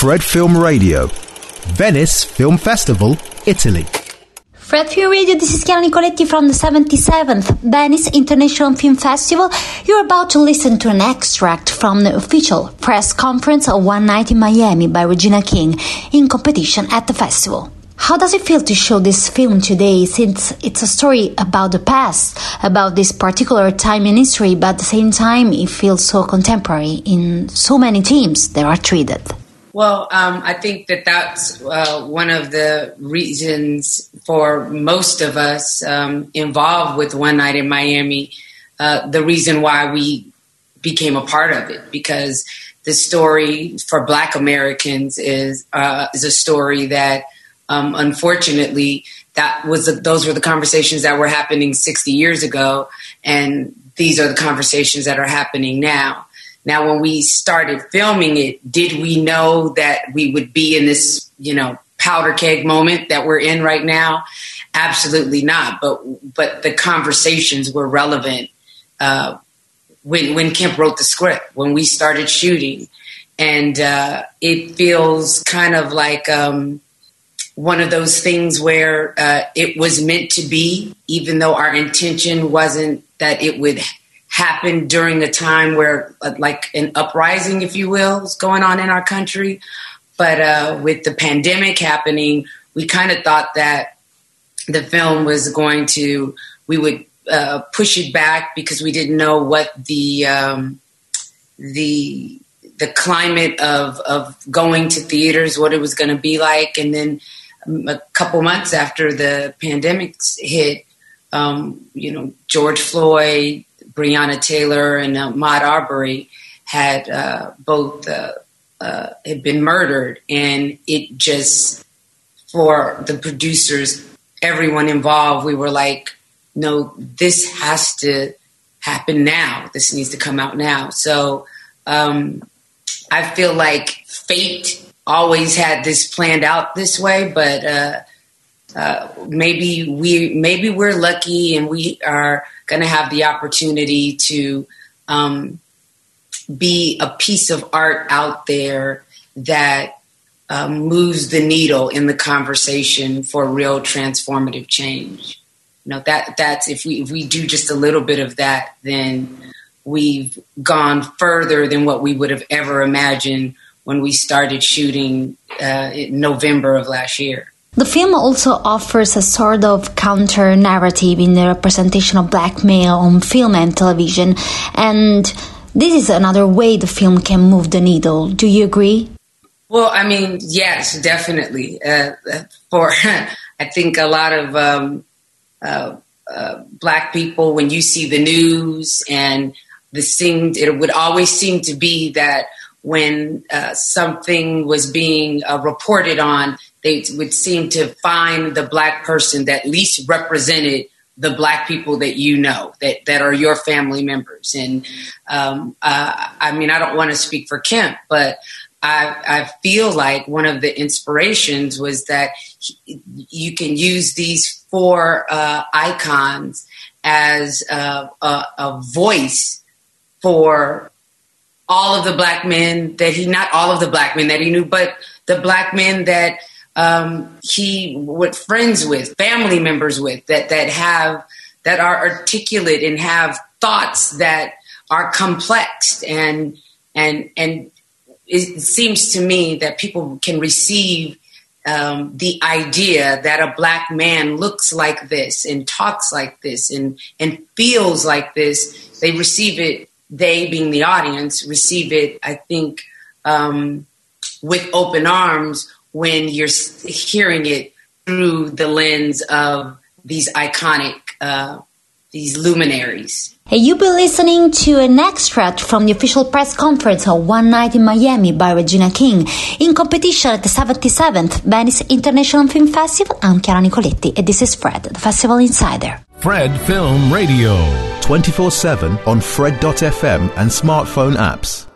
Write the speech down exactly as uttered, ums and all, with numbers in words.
Fred Film Radio, Venice Film Festival, Italy. Fred Film Radio, this is Chiara Nicoletti from the seventy-seventh Venice International Film Festival. You're about to listen to an extract from the official press conference of One Night in Miami by Regina King in competition at the festival. How does it feel to show this film today, since it's a story about the past, about this particular time in history, but at the same time it feels so contemporary in so many themes that are treated? Well, um, I think that that's uh, one of the reasons for most of us um, involved with One Night in Miami, uh, the reason why we became a part of it, because the story for Black Americans is uh, is a story that Um, unfortunately, that was a, those were the conversations that were happening sixty years ago, and these are the conversations that are happening now. Now, when we started filming it, did we know that we would be in this, you know, powder keg moment that we're in right now? Absolutely not. But but the conversations were relevant uh, when when Kemp wrote the script, when we started shooting, and uh, it feels kind of like Um, one of those things where uh, it was meant to be, even though our intention wasn't that it would happen during a time where, uh, like an uprising, if you will, is going on in our country. But uh, with the pandemic happening, we kind of thought that the film was going to, we would uh, push it back because we didn't know what the um, the the climate of of going to theaters, what it was going to be like, and then a couple months after the pandemic hit, um, you know, George Floyd, Breonna Taylor, and uh, Ahmaud Arbery had uh, both uh, uh, had been murdered, and it just, for the producers, everyone involved, we were like, no, this has to happen now. This needs to come out now. So um, I feel like fate always had this planned out this way, but uh, uh, maybe we maybe we're lucky and we are going to have the opportunity to um, be a piece of art out there that um, moves the needle in the conversation for real transformative change. You know, that that's if we if we do just a little bit of that, then we've gone further than what we would have ever imagined when we started shooting uh, in November of last year. The film also offers a sort of counter-narrative in the representation of black male on film and television, and this is another way the film can move the needle. Do you agree? Well, I mean, yes, definitely. Uh, for I think a lot of um, uh, uh, black people, when you see the news, and the thing, it would always seem to be that when uh, something was being uh, reported on, they would seem to find the black person that least represented the black people that you know, that, that are your family members. And um, uh, I mean, I don't want to speak for Kemp, but I, I feel like one of the inspirations was that he, you can use these four uh, icons as a, a, a voice for all of the black men that he, not all of the black men that he knew, but the black men that um, he was friends with, family members with, that, that have, that are articulate and have thoughts that are complex. And, and, and it seems to me that people can receive um, the idea that a black man looks like this and talks like this and, and feels like this. They receive it, they being the audience, receive it, I think, um, with open arms when you're hearing it through the lens of these iconic, uh, these luminaries. Hey, you've been listening to an extract from the official press conference of One Night in Miami by Regina King in competition at the seventy-seventh Venice International Film Festival. I'm Chiara Nicoletti, and this is Fred, the Festival Insider. Fred Film Radio. twenty-four seven on Fred dot f m and smartphone apps.